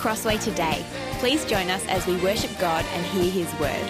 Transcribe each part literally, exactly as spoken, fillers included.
Crossway today. Please join us as we worship God and hear His word.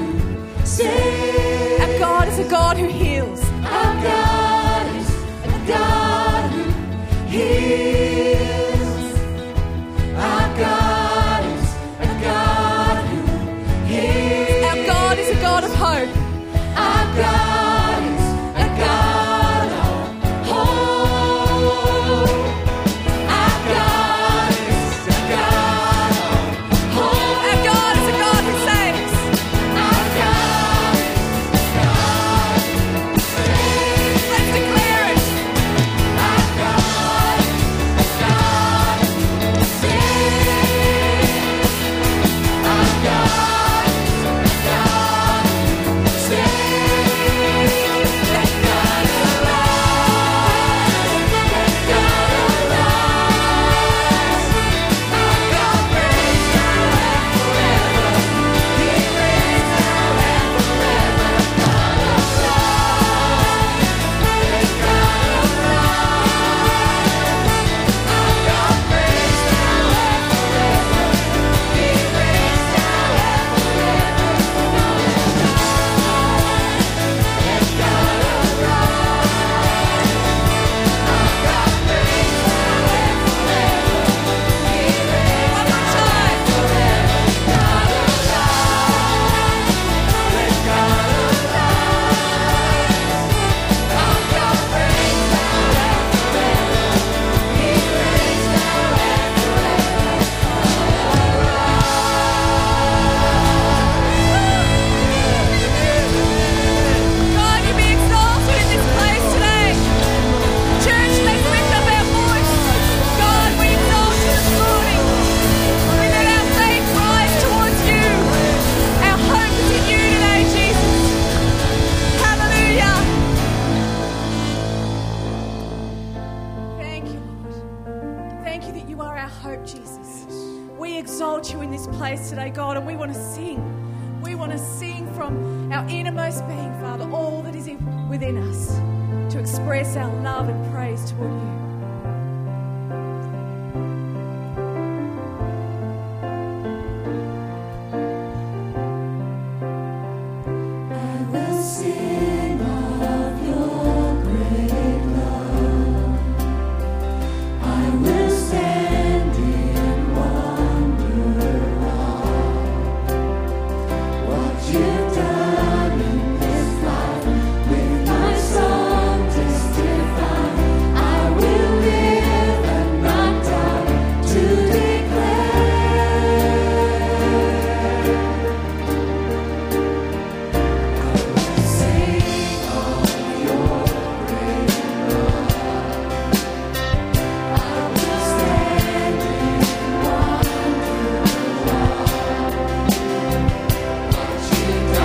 God is a God who heals. Our God is a exalt you in this place today, God, and we want to sing. We want to sing from our innermost being, Father, all that is within us to express our love and praise toward you. You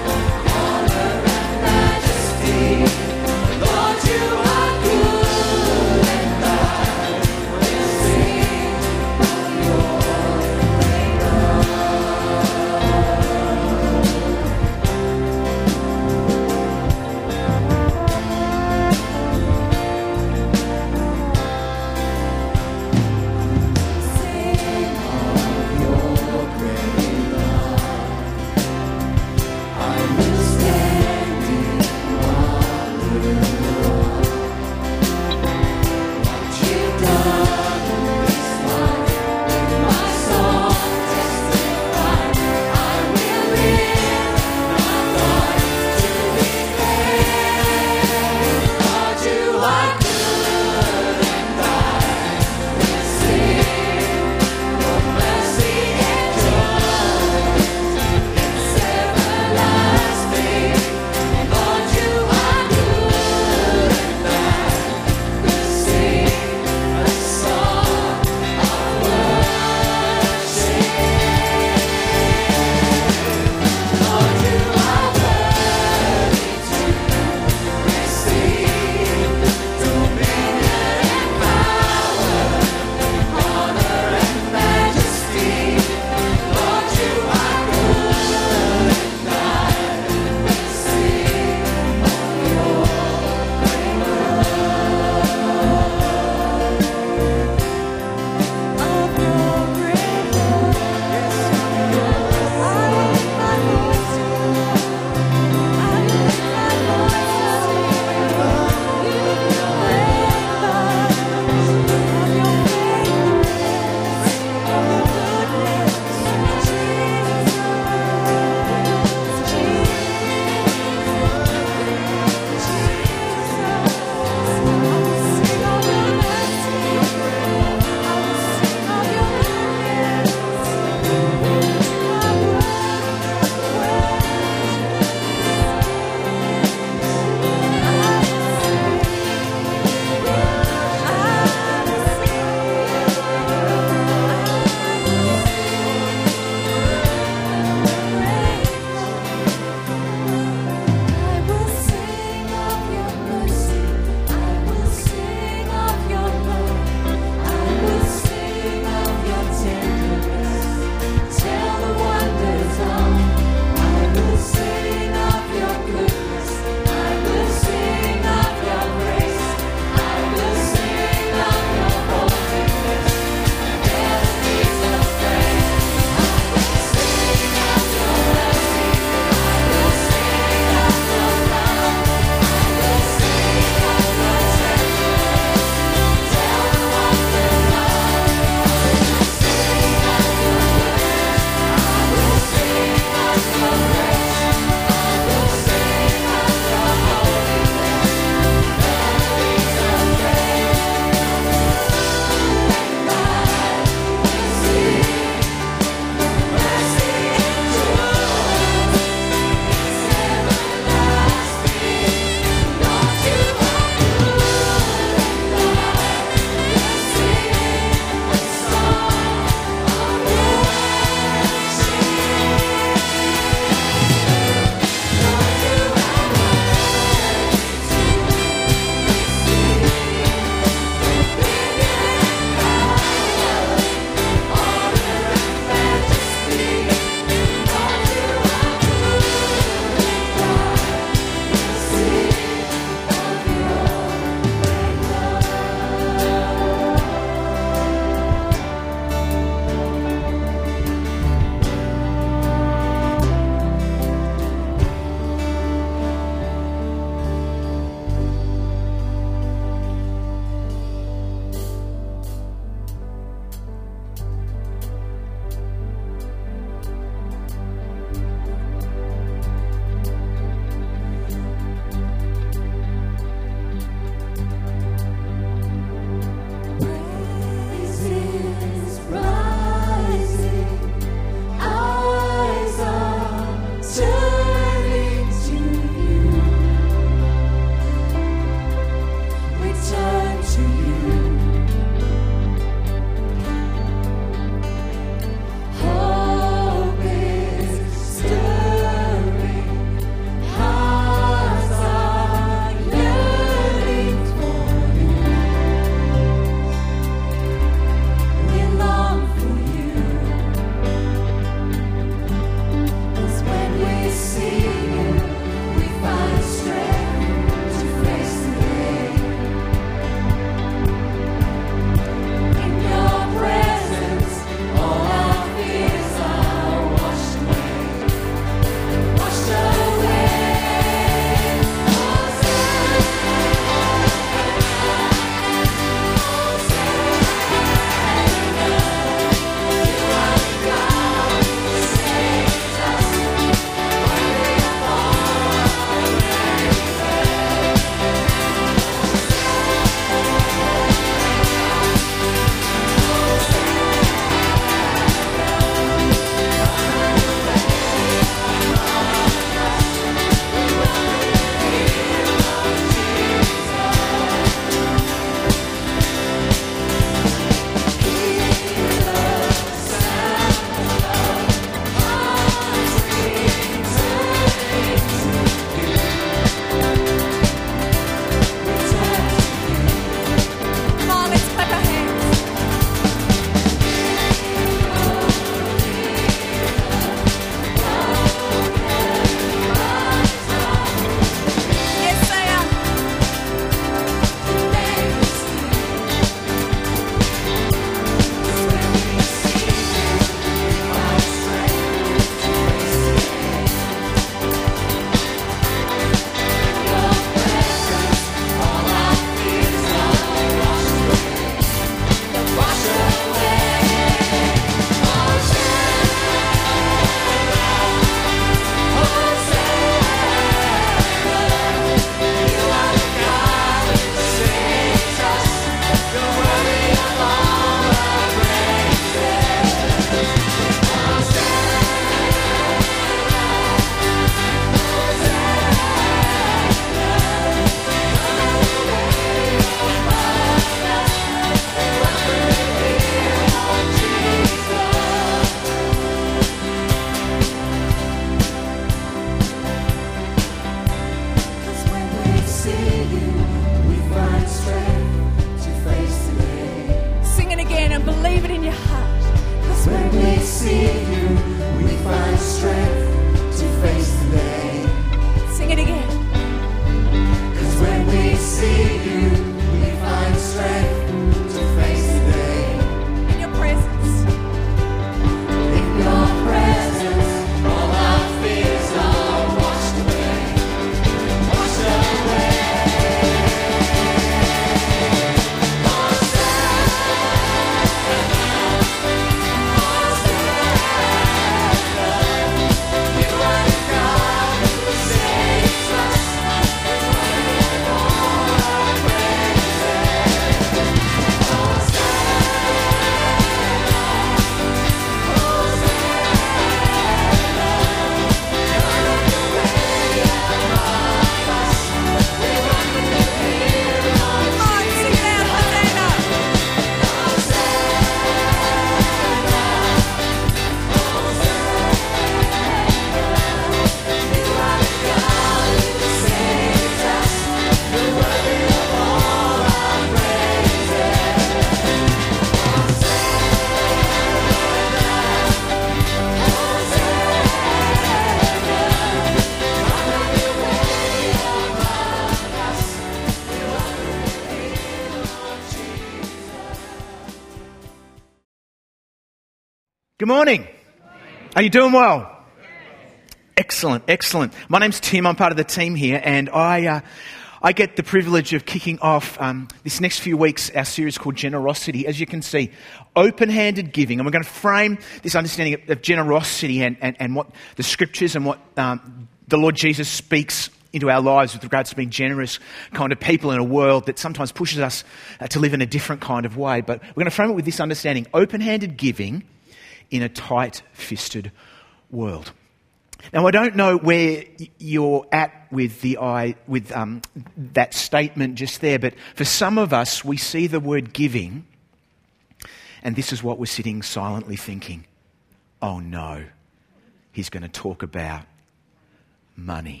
Good morning. Are you doing well? Excellent, excellent. My name's Tim. I'm part of the team here, and I uh, I get the privilege of kicking off um, this next few weeks our series called Generosity. As you can see, open-handed giving, and we're going to frame this understanding of, of generosity and, and, and what the scriptures and what um, the Lord Jesus speaks into our lives with regards to being generous kind of people in a world that sometimes pushes us uh, to live in a different kind of way. But we're going to frame it with this understanding: open-handed giving in a tight-fisted world. Now, I don't know where you're at with the I with um, that statement just there, but for some of us, we see the word giving, and this is what we're sitting silently thinking: oh no, he's going to talk about money.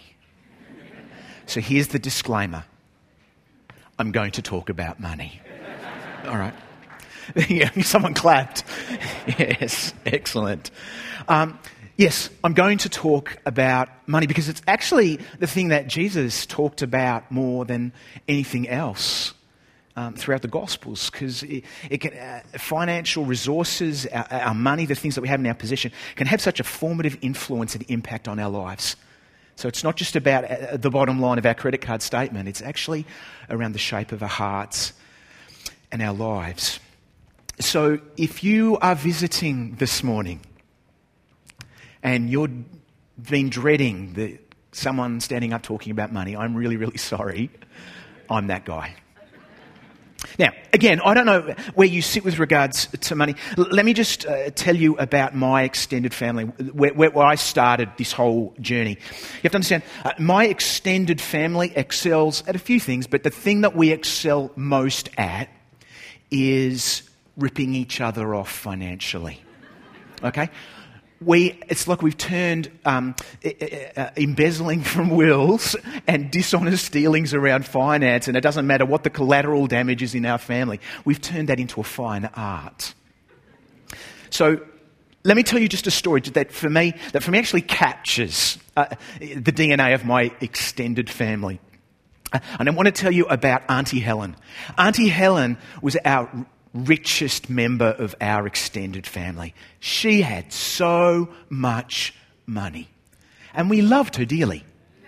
So here's the disclaimer: I'm going to talk about money. All right. Yeah, someone clapped. Yes, excellent. Um, yes, I'm going to talk about money because it's actually the thing that Jesus talked about more than anything else um, throughout the Gospels, because it, it can, uh, financial resources, our, our money, the things that we have in our possession, can have such a formative influence and impact on our lives. So it's not just about uh, the bottom line of our credit card statement. It's actually around the shape of our hearts and our lives. So if you are visiting this morning and you've been dreading the, someone standing up talking about money, I'm really, really sorry. I'm that guy. Now, again, I don't know where you sit with regards to money. L- let me just uh, tell you about my extended family, where, where, where I started this whole journey. You have to understand, uh, my extended family excels at a few things, but the thing that we excel most at is ripping each other off financially. Okay? We, it's like we've turned um, uh, embezzling from wills and dishonest dealings around finance, and it doesn't matter what the collateral damage is in our family. We've turned that into a fine art. So let me tell you just a story that for me, that for me actually captures uh, the D N A of my extended family. And I want to tell you about Auntie Helen. Auntie Helen was our richest member of our extended family. She had so much money. And we loved her dearly.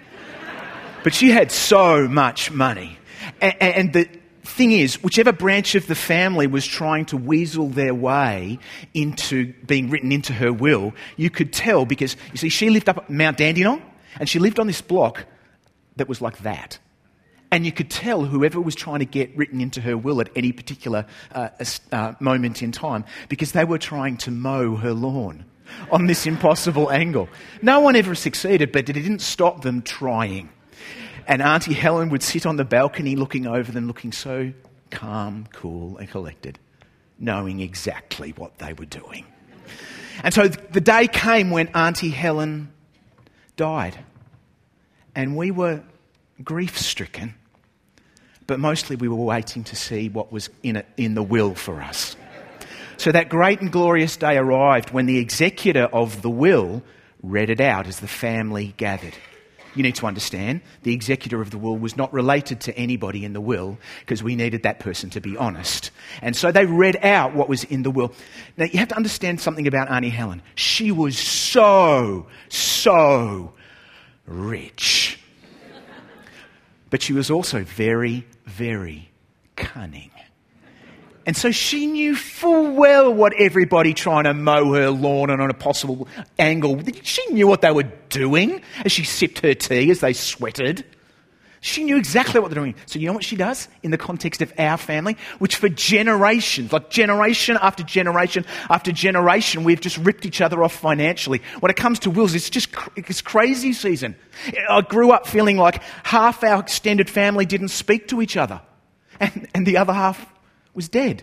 But she had so much money. And, and the thing is, whichever branch of the family was trying to weasel their way into being written into her will, you could tell because, you see, she lived up at Mount Dandenong, and she lived on this block that was like that. And you could tell whoever was trying to get written into her will at any particular uh, uh, moment in time, because they were trying to mow her lawn on this impossible angle. No one ever succeeded, but it didn't stop them trying. And Auntie Helen would sit on the balcony looking over them, looking so calm, cool and collected, knowing exactly what they were doing. And so the day came when Auntie Helen died. And we were grief-stricken. But mostly we were waiting to see what was in it, in the will for us. So that great and glorious day arrived when the executor of the will read it out as the family gathered. You need to understand, the executor of the will was not related to anybody in the will because we needed that person to be honest. And so they read out what was in the will. Now, you have to understand something about Auntie Helen. She was so, so rich. But she was also very, very cunning. And so she knew full well what everybody trying to mow her lawn and on a possible angle, she knew what they were doing as she sipped her tea, as they sweated. She knew exactly what they're doing. So you know what she does in the context of our family? Which for generations, like generation after generation after generation, we've just ripped each other off financially. When it comes to wills, it's just it's crazy season. I grew up feeling like half our extended family didn't speak to each other. And, and the other half was dead.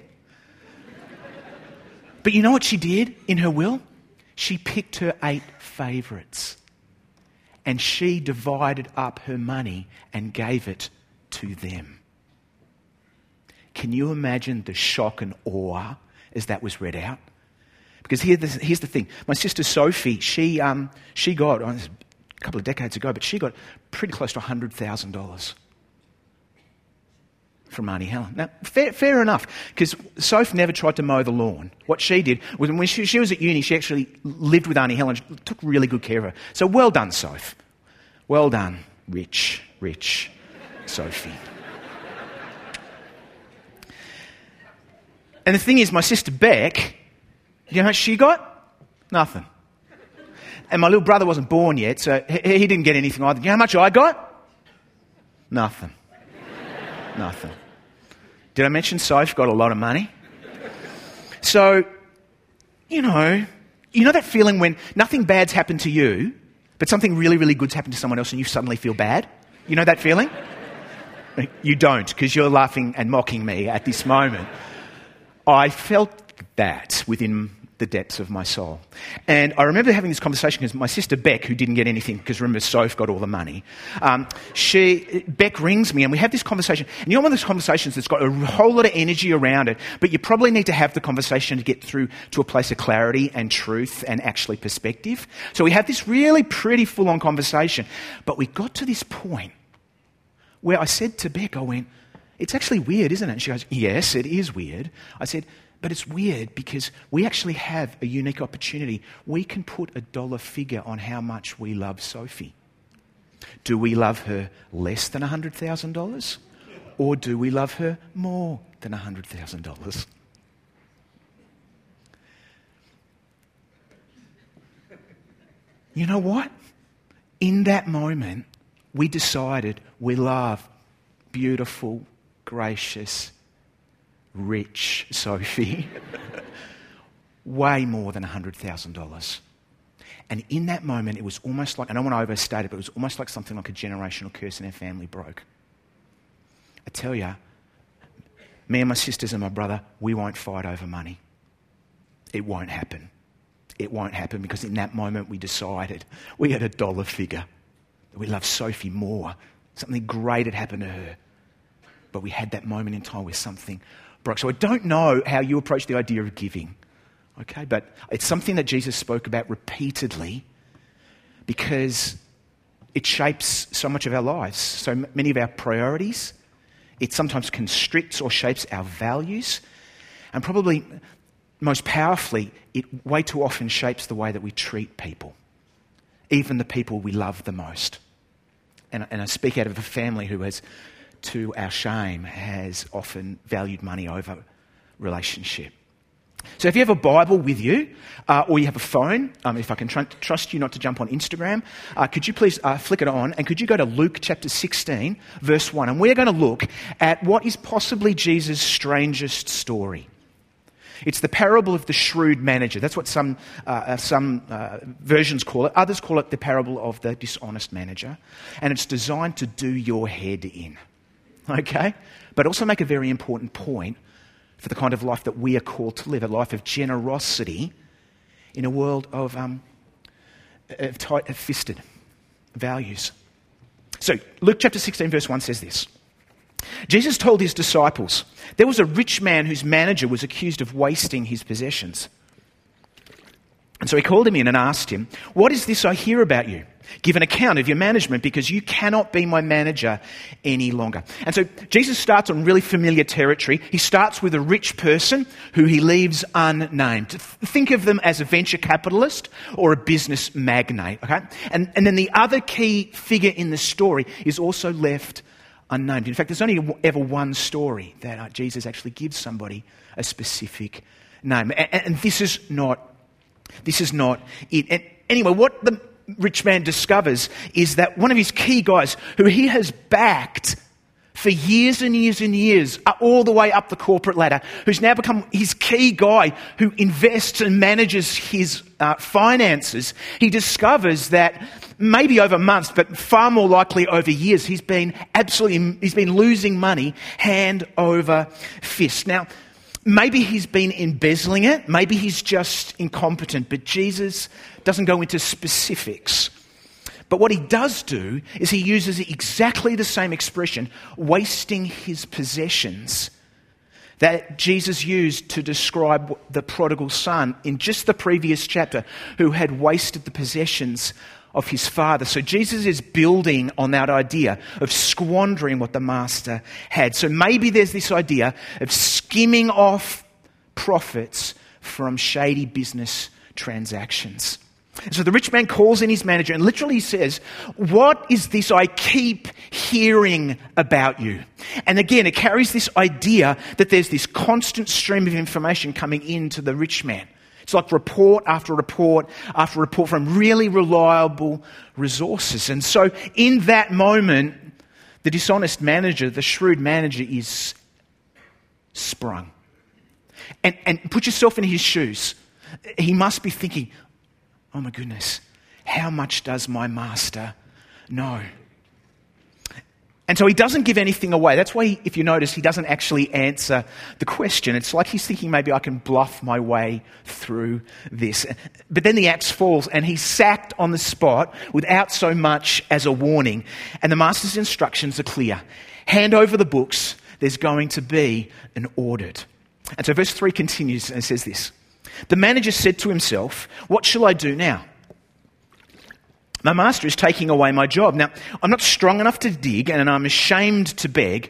But you know what she did in her will? She picked her eight favourites. And she divided up her money and gave it to them. Can you imagine the shock and awe as that was read out? Because here, here's the thing. My sister Sophie, she um, she got, oh, a couple of decades ago, but she got pretty close to one hundred thousand dollars. from Auntie Helen. Now, fair, fair enough, because Soph never tried to mow the lawn. What she did was when she, she was at uni, she actually lived with Auntie Helen. She took really good care of her. So well done, Soph. Well done, rich, rich Sophie. And the thing is, my sister Beck, you know how she got? Nothing. And my little brother wasn't born yet, so he, he didn't get anything either. You know how much I got? Nothing. Nothing. Did I mention Soph got a lot of money? So, you know, you know that feeling when nothing bad's happened to you, but something really, really good's happened to someone else and you suddenly feel bad? You know that feeling? You don't, because you're laughing and mocking me at this moment. I felt that within the depths of my soul. And I remember having this conversation because my sister Beck, who didn't get anything because remember Soph got all the money, um, she, Beck rings me and we have this conversation. And you know one of those conversations that's got a whole lot of energy around it, but you probably need to have the conversation to get through to a place of clarity and truth and actually perspective. So we had this really pretty full-on conversation. But we got to this point where I said to Beck, I went, it's actually weird, isn't it? And she goes, yes, it is weird. I said, but it's weird because we actually have a unique opportunity. We can put a dollar figure on how much we love Sophie. Do we love her less than one hundred thousand dollars? Or do we love her more than one hundred thousand dollars? You know what? In that moment, we decided we love beautiful, gracious, rich Sophie way more than one hundred thousand dollars. And in that moment, it was almost like, I don't want to overstate it, but it was almost like something like a generational curse in our family broke. I tell you, me and my sisters and my brother, we won't fight over money. It won't happen. It won't happen because in that moment we decided we had a dollar figure. That we love Sophie more. Something great had happened to her. But we had that moment in time where something broke. So I don't know how you approach the idea of giving. Okay, but it's something that Jesus spoke about repeatedly because it shapes so much of our lives, so many of our priorities. It sometimes constricts or shapes our values. And probably most powerfully, it way too often shapes the way that we treat people, even the people we love the most. And, and I speak out of a family who has, to our shame, has often valued money over relationship. So if you have a Bible with you, uh, or you have a phone, um, if I can tr- trust you not to jump on Instagram, uh, could you please uh, flick it on, and could you go to Luke chapter sixteen, verse one, and we're going to look at what is possibly Jesus' strangest story. It's the parable of the shrewd manager. That's what some uh, some uh, versions call it. Others call it the parable of the dishonest manager. And it's designed to do your head in. Okay? But also make a very important point for the kind of life that we are called to live, a life of generosity in a world of, um, of tight-fisted values. So Luke chapter sixteen verse one says this. Jesus told his disciples, there was a rich man whose manager was accused of wasting his possessions. And so he called him in and asked him, what is this I hear about you? Give an account of your management because you cannot be my manager any longer. And so Jesus starts on really familiar territory. He starts with a rich person who he leaves unnamed. Think of them as a venture capitalist or a business magnate. Okay, And, and then the other key figure in the story is also left unnamed. In fact, there's only ever one story that uh, Jesus actually gives somebody a specific name. And, and this is not, this is not it. And anyway, what the rich man discovers is that one of his key guys, who he has backed for years and years and years, all the way up the corporate ladder, who's now become his key guy who invests and manages his uh, finances, he discovers that maybe over months, but far more likely over years, he's been absolutely, he's been losing money hand over fist. Now, maybe he's been embezzling it, maybe he's just incompetent, but Jesus doesn't go into specifics. But what he does do is he uses exactly the same expression, wasting his possessions, that Jesus used to describe the prodigal son in just the previous chapter, who had wasted the possessions of his father. So Jesus is building on that idea of squandering what the master had. So maybe there's this idea of skimming off profits from shady business transactions. And so the rich man calls in his manager and literally says, "What is this I keep hearing about you?" And again, it carries this idea that there's this constant stream of information coming into the rich man. It's like report after report after report from really reliable resources. And so in that moment, the dishonest manager, the shrewd manager, is sprung. And, and put yourself in his shoes. He must be thinking, "Oh my goodness, how much does my master know?" And so he doesn't give anything away. That's why, he, if you notice, he doesn't actually answer the question. It's like he's thinking, maybe I can bluff my way through this. But then the axe falls and he's sacked on the spot without so much as a warning. And the master's instructions are clear. Hand over the books. There's going to be an audit. And so verse three continues and says this. The manager said to himself, "What shall I do now? My master is taking away my job. Now, I'm not strong enough to dig and I'm ashamed to beg.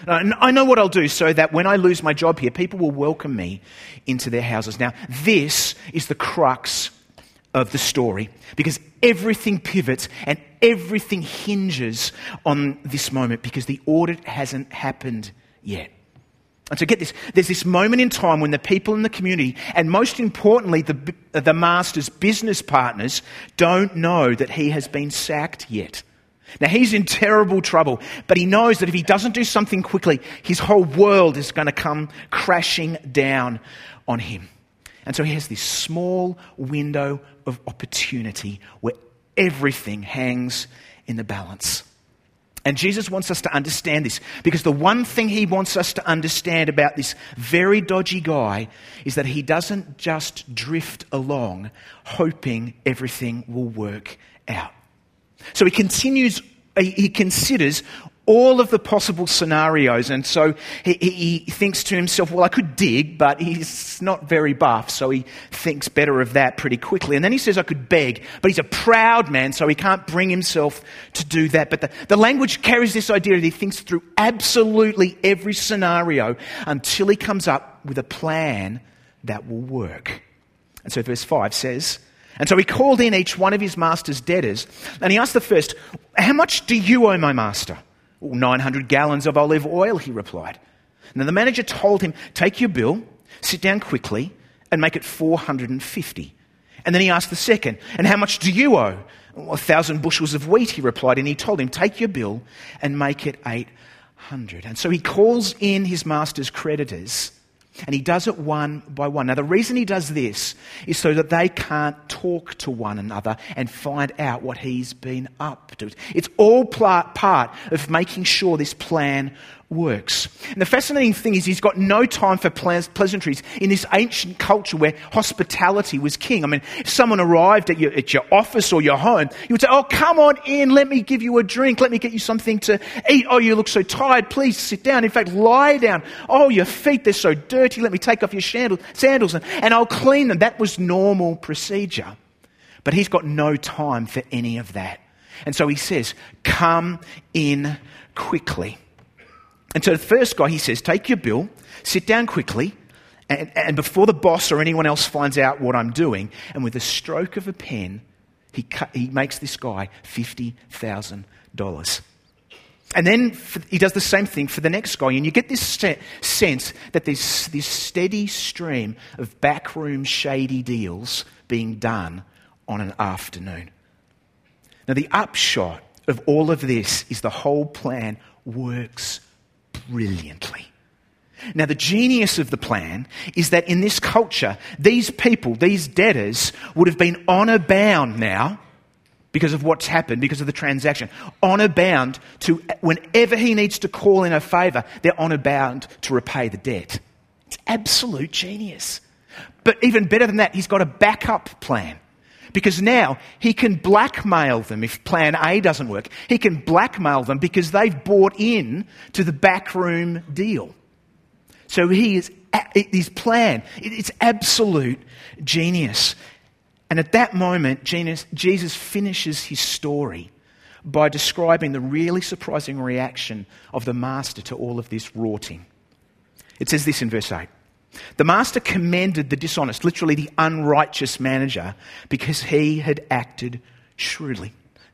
I know what I'll do so that when I lose my job here, people will welcome me into their houses." Now, this is the crux of the story because everything pivots and everything hinges on this moment because the audit hasn't happened yet. And so get this, there's this moment in time when the people in the community, and most importantly, the, the master's business partners, don't know that he has been sacked yet. Now, he's in terrible trouble, but he knows that if he doesn't do something quickly, his whole world is going to come crashing down on him. And so he has this small window of opportunity where everything hangs in the balance. And Jesus wants us to understand this because the one thing he wants us to understand about this very dodgy guy is that he doesn't just drift along hoping everything will work out. So he continues, he considers all of the possible scenarios. And so he, he thinks to himself, well, I could dig, but he's not very buff. So he thinks better of that pretty quickly. And then he says, I could beg, but he's a proud man, so he can't bring himself to do that. But the, the language carries this idea that he thinks through absolutely every scenario until he comes up with a plan that will work. And so verse five says, and so he called in each one of his master's debtors, and he asked the first, how much do you owe my master? nine hundred gallons of olive oil, he replied. And then the manager told him, take your bill, sit down quickly, and make it four hundred fifty. And then he asked the second, and how much do you owe? A thousand bushels of wheat, he replied. And he told him, take your bill and make it eight hundred. And so he calls in his master's creditors, and he does it one by one. Now, the reason he does this is so that they can't talk to one another and find out what he's been up to. It's all part of making sure this plan works. And the fascinating thing is he's got no time for pleasantries in this ancient culture where hospitality was king. I mean, if someone arrived at your, at your office or your home, you would say, oh, come on in, let me give you a drink, let me get you something to eat. Oh, you look so tired, please sit down. In fact, lie down. Oh, your feet, they're so dirty, let me take off your sandals and, and I'll clean them. That was normal procedure. But he's got no time for any of that. And so he says, come in quickly. And so the first guy, he says, take your bill, sit down quickly, and, and before the boss or anyone else finds out what I'm doing, and with a stroke of a pen, he cut, he makes this guy fifty thousand dollars. And then for, he does the same thing for the next guy, and you get this se- sense that there's this steady stream of backroom shady deals being done on an afternoon. Now, the upshot of all of this is the whole plan works brilliantly. Now, the genius of the plan is that in this culture, these people, these debtors, would have been honour bound now because of what's happened, because of the transaction. Honour bound to, whenever he needs to call in a favour, they're honour bound to repay the debt. It's absolute genius. But even better than that, he's got a backup plan. Because now he can blackmail them if plan A doesn't work. He can blackmail them because they've bought in to the backroom deal. So he is, his plan, it's absolute genius. And And at that moment, Jesus finishes his story by describing the really surprising reaction of the master to all of this rorting. It says this in verse eight. The master commended the dishonest, literally the unrighteous manager, because he had acted shrewdly.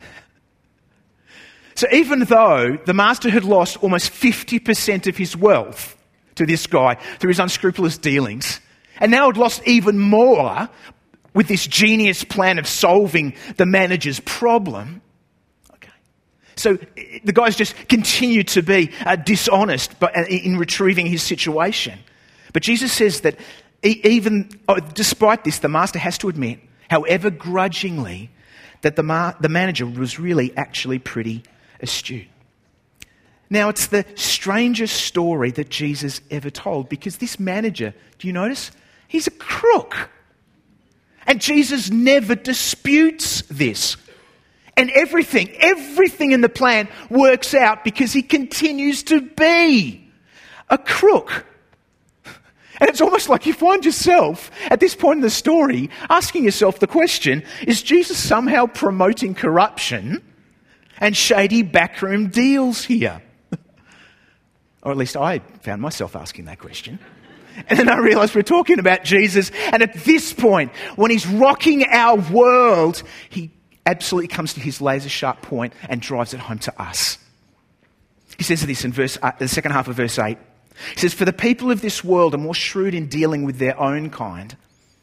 So even though the master had lost almost fifty percent of his wealth to this guy through his unscrupulous dealings, and now had lost even more with this genius plan of solving the manager's problem, okay. So the guys just continue to be uh, dishonest but, uh, in retrieving his situation. But Jesus says that even oh, despite this, the master has to admit, however grudgingly, that the, ma- the manager was really actually pretty astute. Now, it's the strangest story that Jesus ever told, because this manager, do you notice? He's a crook. And Jesus never disputes this. And everything, everything in the plan works out because he continues to be a crook. And it's almost like you find yourself, at this point in the story, asking yourself the question, is Jesus somehow promoting corruption and shady backroom deals here? Or at least I found myself asking that question. And then I realised we're talking about Jesus. And at this point, when he's rocking our world, he absolutely comes to his laser sharp point and drives it home to us. He says this in verse, uh, the second half of verse eight. He says, for the people of this world are more shrewd in dealing with their own kind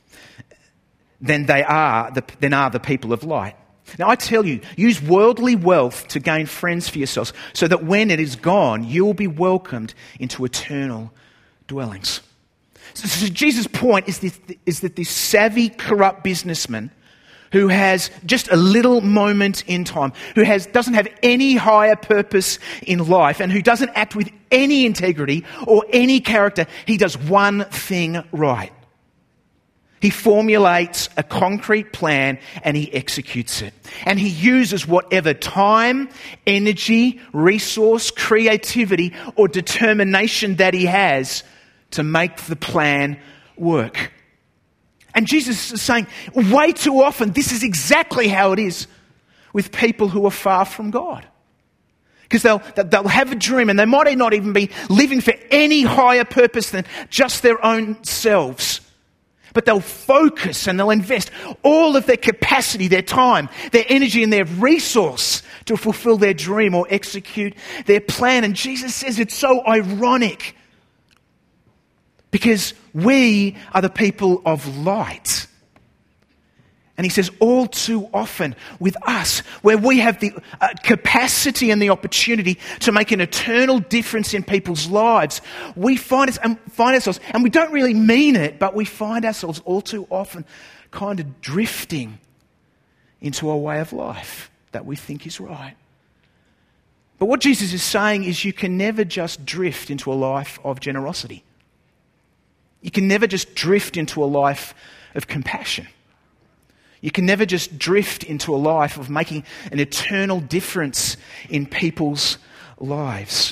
than they are the, than are the people of light. Now I tell you, use worldly wealth to gain friends for yourselves, so that when it is gone, you will be welcomed into eternal dwellings. So, so Jesus' point is, this, is that this savvy, corrupt businessman who has just a little moment in time, who has doesn't have any higher purpose in life, and who doesn't act with any integrity or any character, he does one thing right. He formulates a concrete plan and he executes it. And he uses whatever time, energy, resource, creativity, or determination that he has to make the plan work. And Jesus is saying, way too often, this is exactly how it is with people who are far from God. Because they'll, they'll have a dream and they might not even be living for any higher purpose than just their own selves. But they'll focus and they'll invest all of their capacity, their time, their energy and their resource to fulfill their dream or execute their plan. And Jesus says it's so ironic, because we are the people of light. And he says all too often with us, where we have the uh, capacity and the opportunity to make an eternal difference in people's lives, we find, us, um, find ourselves, and we don't really mean it, but we find ourselves all too often kind of drifting into a way of life that we think is right. But what Jesus is saying is you can never just drift into a life of generosity. You can never just drift into a life of compassion. You can never just drift into a life of making an eternal difference in people's lives.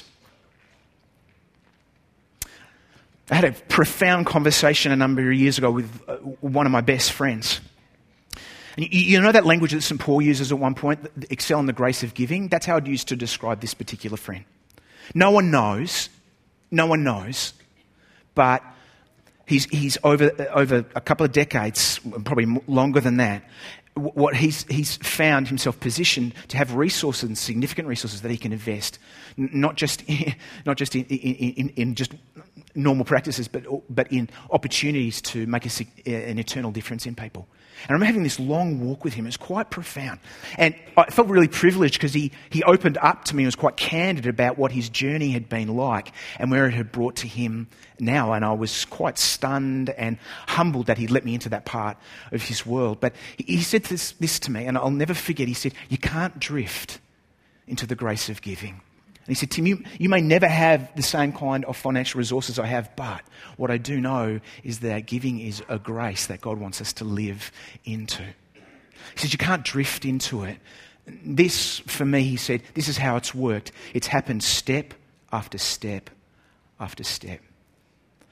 I had a profound conversation a number of years ago with one of my best friends. And you know that language that Saint Paul uses at one point, excel in the grace of giving? That's how I'd used to describe this particular friend. No one knows, no one knows, but He's, he's over over a couple of decades, probably longer than that, what he's he's found himself positioned to have resources and significant resources that he can invest, not just in, not just in, in, in just normal practices, but but in opportunities to make a, an eternal difference in people. And I remember having this long walk with him. It was quite profound. And I felt really privileged because he, he opened up to me and was quite candid about what his journey had been like and where it had brought to him now. And I was quite stunned and humbled that he'd let me into that part of his world. But he, he said this, this to me, and I'll never forget. He said, you can't drift into the grace of giving. And he said, Tim, you, you may never have the same kind of financial resources I have, but what I do know is that giving is a grace that God wants us to live into. He said, you can't drift into it. This, for me, he said, this is how it's worked. It's happened step after step after step.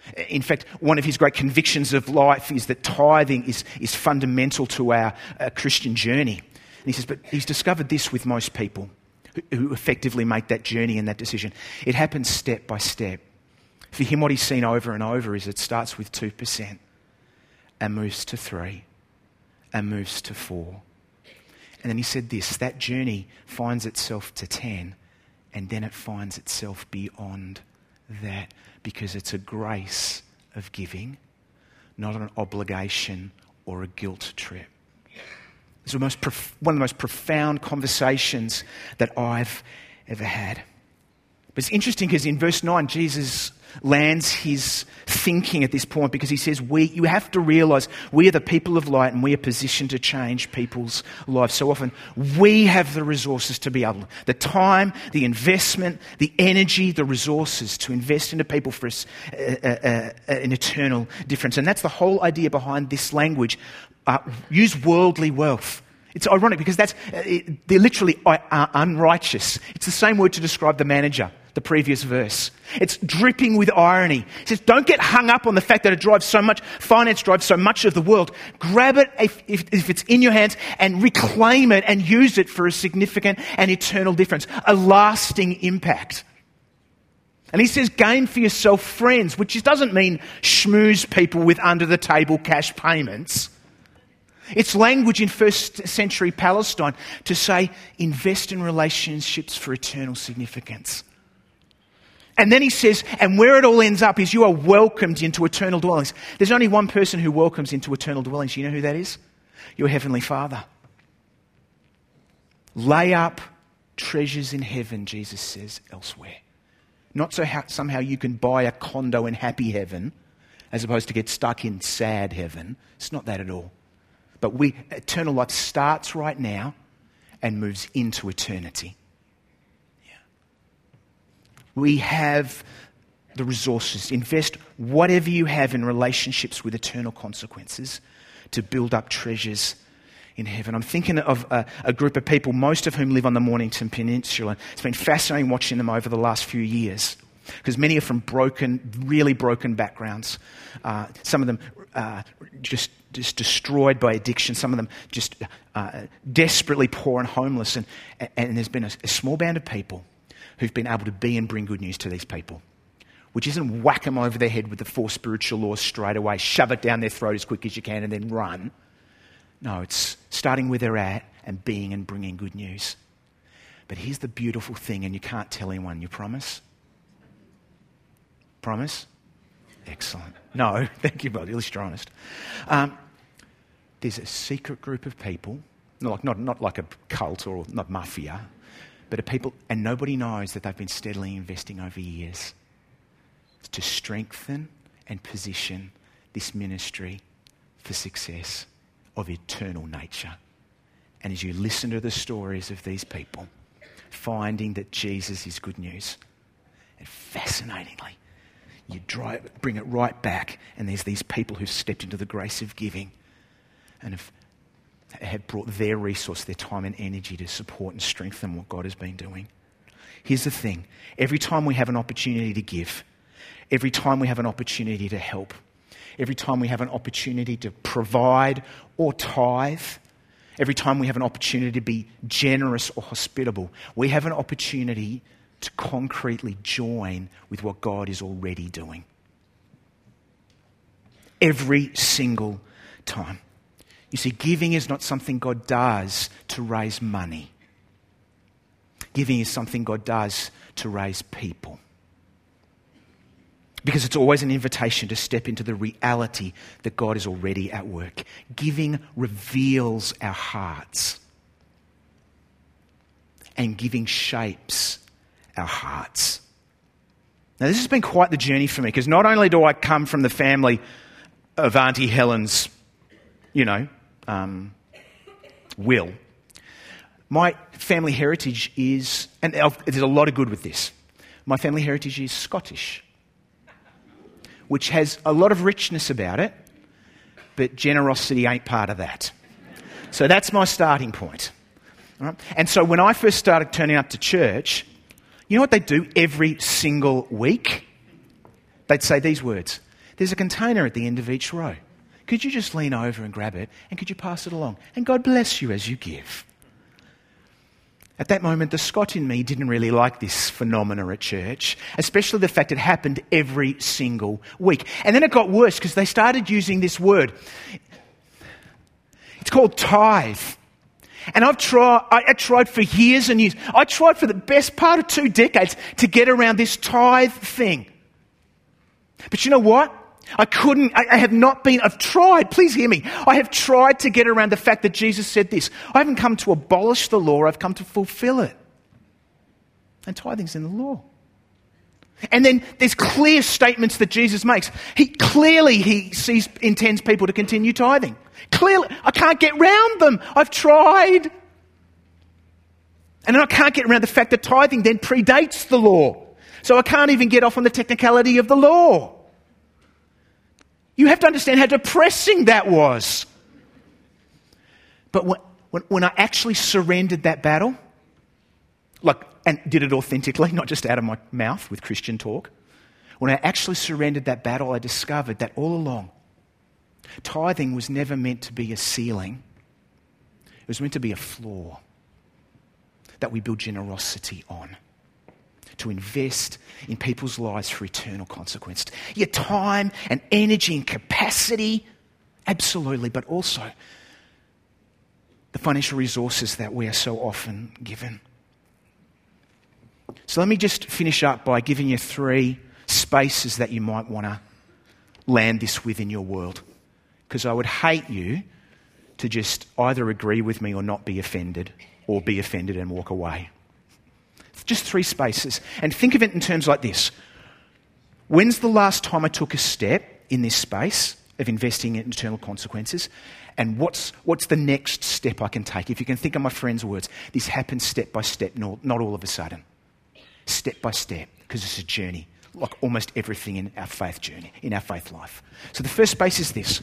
In fact, one of his great convictions of life is that tithing is, is fundamental to our uh, Christian journey. And he says, but he's discovered this with most people who, who effectively make that journey and that decision. It happens step by step. For him, what he's seen over and over is it starts with two percent and moves to three and moves to four. And then he said this, that journey finds itself to ten, and then it finds itself beyond that, because it's a grace of giving, not an obligation or a guilt trip. It's the most prof- one of the most profound conversations that I've ever had. But it's interesting because in verse nine, Jesus lands his thinking at this point, because he says, "We, you have to realise we are the people of light and we are positioned to change people's lives." So often we have the resources to be able, the time, the investment, the energy, the resources to invest into people for us, uh, uh, uh, an eternal difference. And that's the whole idea behind this language. Uh, use worldly wealth. It's ironic because that's uh, it, they're literally uh, unrighteous. It's the same word to describe the manager, the previous verse. It's dripping with irony. It says, don't get hung up on the fact that it drives so much, finance drives so much of the world. Grab it if, if, if it's in your hands and reclaim it and use it for a significant and eternal difference, a lasting impact. And he says, gain for yourself friends, which doesn't mean schmooze people with under-the-table cash payments. It's language in first century Palestine to say, invest in relationships for eternal significance. And then he says, and where it all ends up is you are welcomed into eternal dwellings. There's only one person who welcomes into eternal dwellings. You know who that is? Your Heavenly Father. Lay up treasures in heaven, Jesus says, elsewhere. Not so how, somehow you can buy a condo in happy heaven as opposed to get stuck in sad heaven. It's not that at all. But we, eternal life starts right now and moves into eternity. Yeah. We have the resources. Invest whatever you have in relationships with eternal consequences to build up treasures in heaven. I'm thinking of a, a group of people, most of whom live on the Mornington Peninsula. It's been fascinating watching them over the last few years, because many are from broken, really broken backgrounds. Uh, some of them uh, just, just destroyed by addiction. Some of them just uh, desperately poor and homeless. And, and there's been a, a small band of people who've been able to be and bring good news to these people, which isn't whack them over their head with the four spiritual laws straight away, shove it down their throat as quick as you can and then run. No, it's starting where they're at and being and bringing good news. But here's the beautiful thing, and you can't tell anyone, you promise? Promise? Excellent. No, thank you, buddy. At least you're honest. Um, there's a secret group of people, not like, not, not like a cult or not mafia, but a people, and nobody knows that they've been steadily investing over years to strengthen and position this ministry for success of eternal nature. And as you listen to the stories of these people, finding that Jesus is good news, and fascinatingly, you drive, bring it right back, and there's these people who've stepped into the grace of giving and have, have brought their resource, their time and energy to support and strengthen what God has been doing. Here's the thing. Every time we have an opportunity to give, every time we have an opportunity to help, every time we have an opportunity to provide or tithe, every time we have an opportunity to be generous or hospitable, we have an opportunity to concretely join with what God is already doing. Every single time. You see, giving is not something God does to raise money. Giving is something God does to raise people. Because it's always an invitation to step into the reality that God is already at work. Giving reveals our hearts. And giving shapes our hearts. Now, this has been quite the journey for me, because not only do I come from the family of Auntie Helen's, you know, um, will, my family heritage is, and there's a lot of good with this, my family heritage is Scottish, which has a lot of richness about it, but generosity ain't part of that. So that's my starting point. All right? And so when I first started turning up to church, you know what they'd do every single week? They'd say these words: There's a container at the end of each row. Could you just lean over and grab it, and could you pass it along? And God bless you as you give. At that moment, the Scot in me didn't really like this phenomena at church, especially the fact it happened every single week. And then it got worse because they started using this word. It's called tithe. And I've tried, I, I tried for years and years. I tried for the best part of two decades to get around this tithe thing. But you know what? I couldn't, I, I have not been, I've tried, please hear me. I have tried to get around the fact that Jesus said this. I haven't come to abolish the law, I've come to fulfill it. And tithing's in the law. And then there's clear statements that Jesus makes. He clearly, he sees, intends people to continue tithing. Clearly, I can't get round them. I've tried. And then I can't get around the fact that tithing then predates the law. So I can't even get off on the technicality of the law. You have to understand how depressing that was. But when, when, when I actually surrendered that battle, like, and did it authentically, not just out of my mouth with Christian talk, when I actually surrendered that battle, I discovered that all along, tithing was never meant to be a ceiling. It was meant to be a floor that we build generosity on, to invest in people's lives for eternal consequence. Your time and energy and capacity, absolutely, but also the financial resources that we are so often given. So let me just finish up by giving you three spaces that you might want to land this with in your world. Because I would hate you to just either agree with me or not be offended, or be offended and walk away. Just three spaces. And think of it in terms like this. When's the last time I took a step in this space of investing in eternal consequences? And what's what's the next step I can take? If you can think of my friend's words, this happens step by step, not, not all of a sudden. Step by step, because it's a journey, like almost everything in our faith journey, in our faith life. So the first space is this.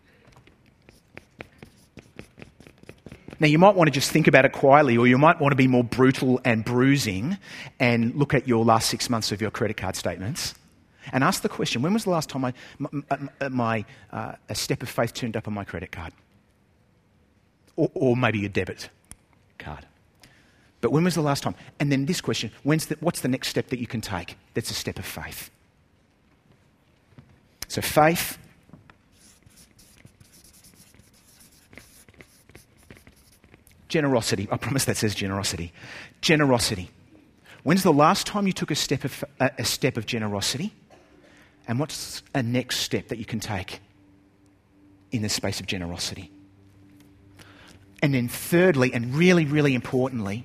Now, you might want to just think about it quietly, or you might want to be more brutal and bruising and look at your last six months of your credit card statements and ask the question, when was the last time I, my, my uh, a step of faith turned up on my credit card? Or, or maybe a debit card. But when was the last time? And then this question, when's the, what's the next step that you can take that's a step of faith? So faith, generosity. I promise that says generosity. Generosity. When's the last time you took a step of a, a step of generosity? And what's a next step that you can take in the space of generosity? And then thirdly, and really, really importantly,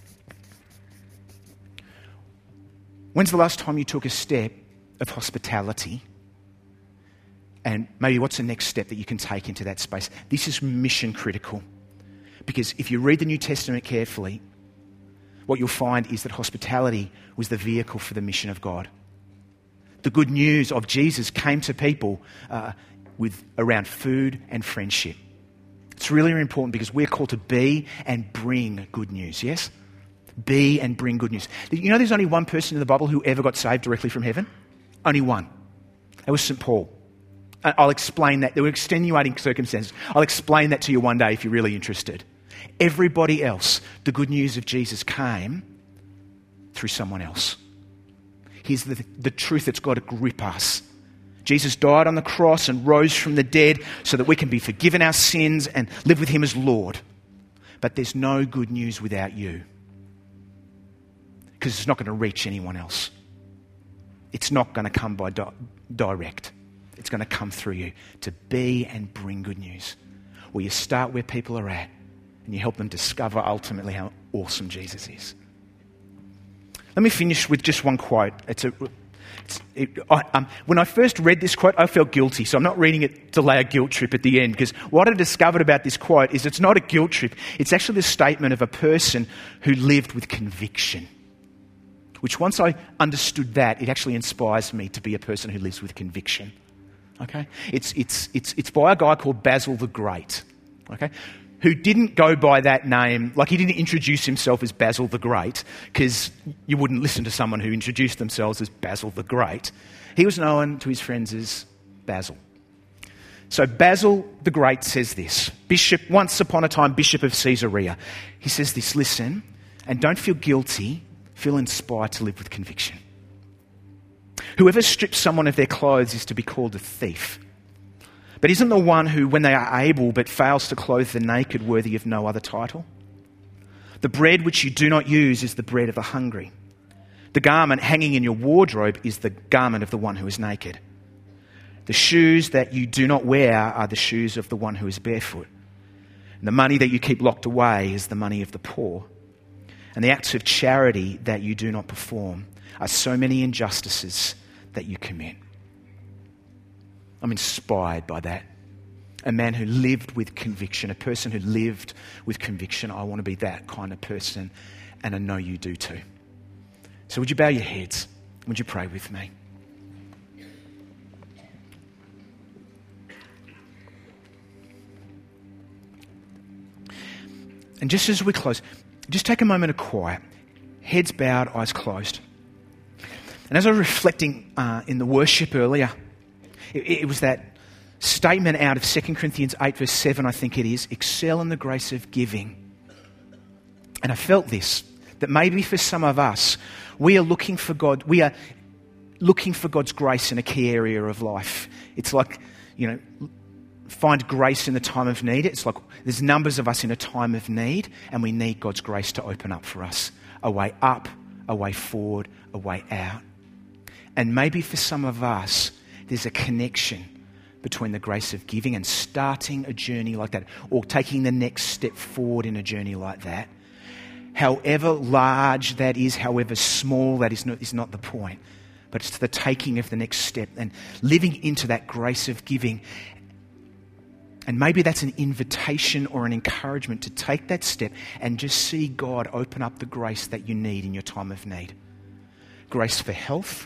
when's the last time you took a step of hospitality? And maybe what's the next step that you can take into that space? This is mission critical. Because if you read the New Testament carefully, what you'll find is that hospitality was the vehicle for the mission of God. The good news of Jesus came to people uh, with around food and friendship. It's really, really important because we're called to be and bring good news, yes? Be and bring good news. You know there's only one person in the Bible who ever got saved directly from heaven? Only one. That was Saint Paul. I'll explain that. There were extenuating circumstances. I'll explain that to you one day if you're really interested. Everybody else, the good news of Jesus came through someone else. Here's the, the truth that's got to grip us. Jesus died on the cross and rose from the dead so that we can be forgiven our sins and live with him as Lord. But there's no good news without you. Because it's not going to reach anyone else. It's not going to come by di- direct. It's going to come through you to be and bring good news. Where you start where people are at and you help them discover ultimately how awesome Jesus is. Let me finish with just one quote. It's a, it's, it, I, um, when I first read this quote, I felt guilty. So I'm not reading it to lay a guilt trip at the end, because what I discovered about this quote is it's not a guilt trip. It's actually the statement of a person who lived with conviction. Which once I understood that, it actually inspires me to be a person who lives with conviction. Okay, it's it's it's it's by a guy called Basil the Great. Okay, who didn't go by that name, like he didn't introduce himself as Basil the Great, because you wouldn't listen to someone who introduced themselves as Basil the Great. He was known to his friends as Basil. So Basil the Great says this, Bishop, once upon a time Bishop of Caesarea. He says this, listen, and don't feel guilty, feel inspired to live with conviction. Whoever strips someone of their clothes is to be called a thief. But isn't the one who, when they are able but fails to clothe the naked, worthy of no other title? The bread which you do not use is the bread of the hungry. The garment hanging in your wardrobe is the garment of the one who is naked. The shoes that you do not wear are the shoes of the one who is barefoot. And the money that you keep locked away is the money of the poor. And the acts of charity that you do not perform are so many injustices that you commit. I'm inspired by that. A man who lived with conviction, a person who lived with conviction. I want to be that kind of person, and I know you do too. So would you bow your heads? Would you pray with me? And just as we close, just take a moment of quiet. Heads bowed, eyes closed. And as I was reflecting uh, in the worship earlier, it, it was that statement out of Second Corinthians eight verse seven, I think it is, excel in the grace of giving. And I felt this, that maybe for some of us, we are looking for God, we are looking for God's grace in a key area of life. It's like, you know, find grace in the time of need. It's like there's numbers of us in a time of need, and we need God's grace to open up for us. A way up, a way forward, a way out. And maybe for some of us, there's a connection between the grace of giving and starting a journey like that, or taking the next step forward in a journey like that. However large that is, however small that is, not, is not the point. But it's the taking of the next step and living into that grace of giving. And maybe that's an invitation or an encouragement to take that step and just see God open up the grace that you need in your time of need. Grace for health.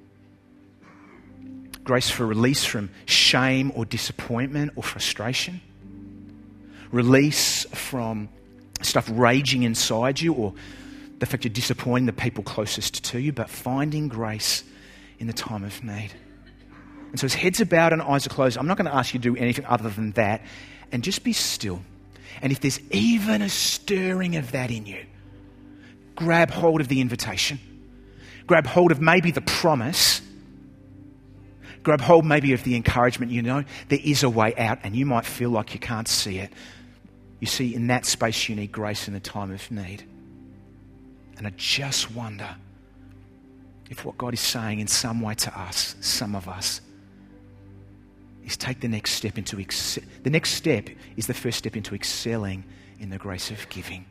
Grace for release from shame or disappointment or frustration. Release from stuff raging inside you, or the fact you're disappointing the people closest to you, but finding grace in the time of need. And so as heads are bowed and eyes are closed, I'm not going to ask you to do anything other than that, and just be still. And if there's even a stirring of that in you, grab hold of the invitation. Grab hold of maybe the promise. Grab hold maybe of the encouragement. You know, there is a way out, and you might feel like you can't see it. You see, in that space you need grace in the time of need. And I just wonder if what God is saying in some way to us, some of us, is take the next step into, ex- the next step is the first step into excelling in the grace of giving.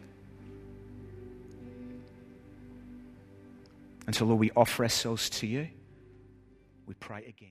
And so Lord, we offer ourselves to you. We pray again.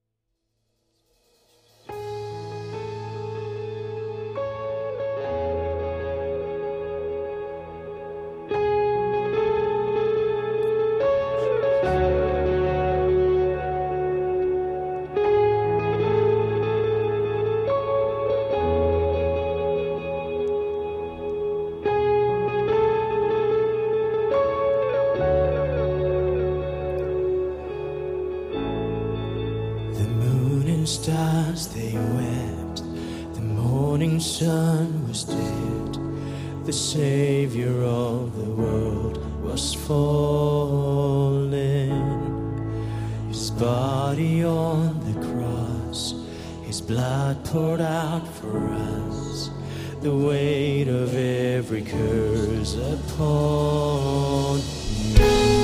Stars they wept, the morning sun was dead, the Savior of the world was fallen. His body on the cross, his blood poured out for us, the weight of every curse upon me.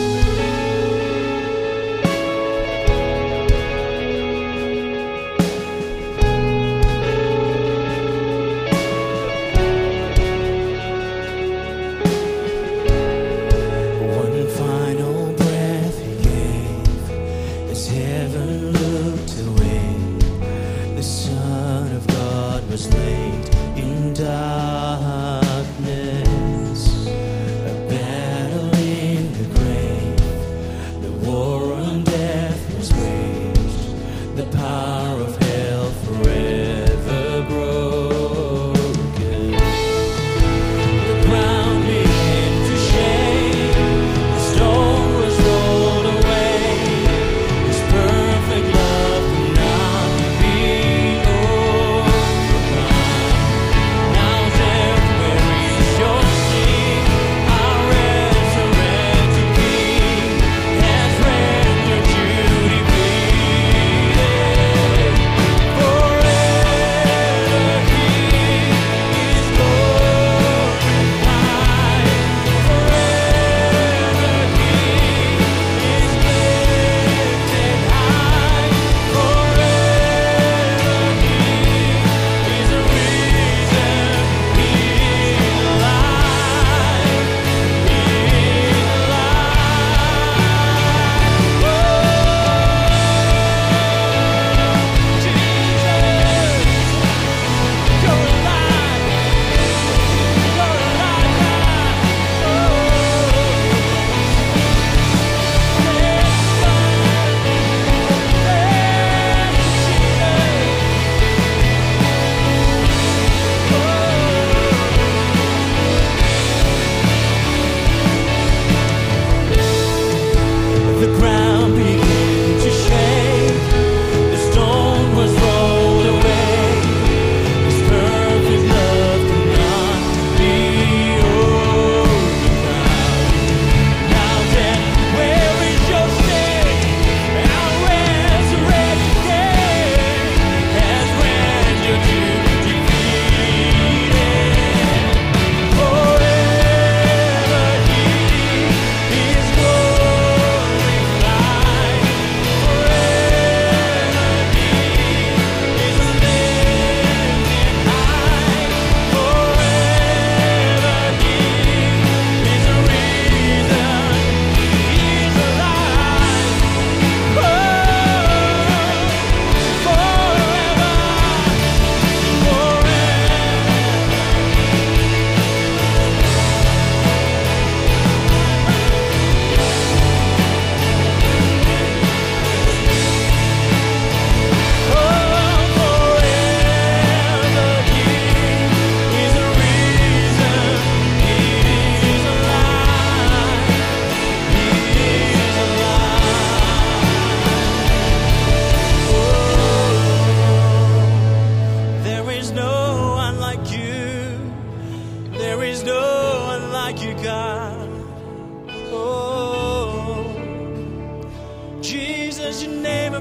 Darkness, a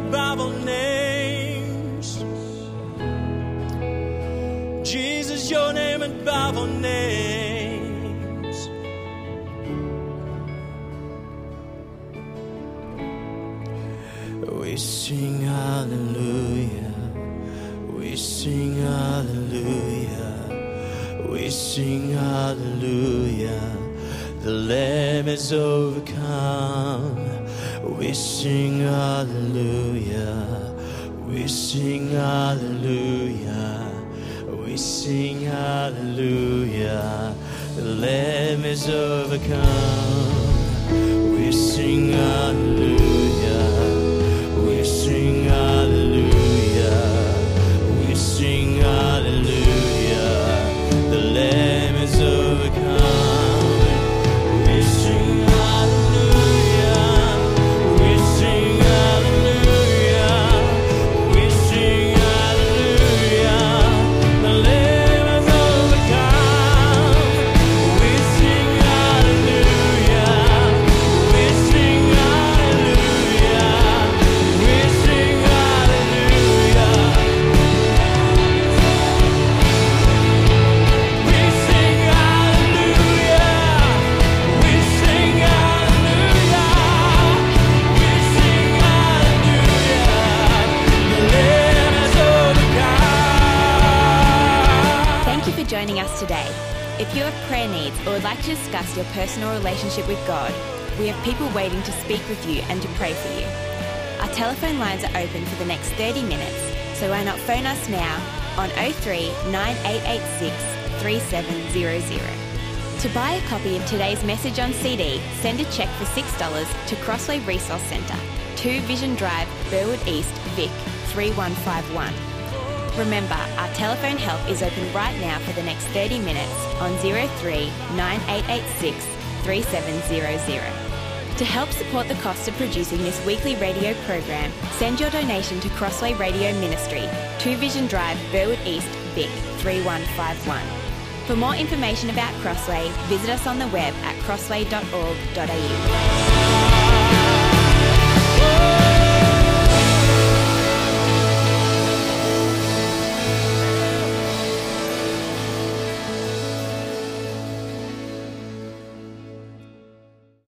above all names. Jesus, your name above all names. We sing hallelujah. We sing hallelujah. We sing hallelujah. The Lamb is overcome. We sing hallelujah. We sing hallelujah. We sing hallelujah. The Lamb is overcome. We sing hallelujah. We sing hallelujah. We sing hallelujah. The Lamb is overcome. Joining us today. If you have prayer needs or would like to discuss your personal relationship with God, we have people waiting to speak with you and to pray for you. Our telephone lines are open for the next thirty minutes, so why not phone us now on oh three nine eight eight six three seven zero zero. To buy a copy of today's message on C D, send a cheque for six dollars to Crossway Resource Centre, two Vision Drive, Burwood East, Vic, three one five one. Remember, our telephone help is open right now for the next thirty minutes on oh three nine eight eight six three seven zero zero. To help support the cost of producing this weekly radio program, send your donation to Crossway Radio Ministry, two Vision Drive, Burwood East, Vic, three one five one. For more information about Crossway, visit us on the web at crossway dot org dot a u.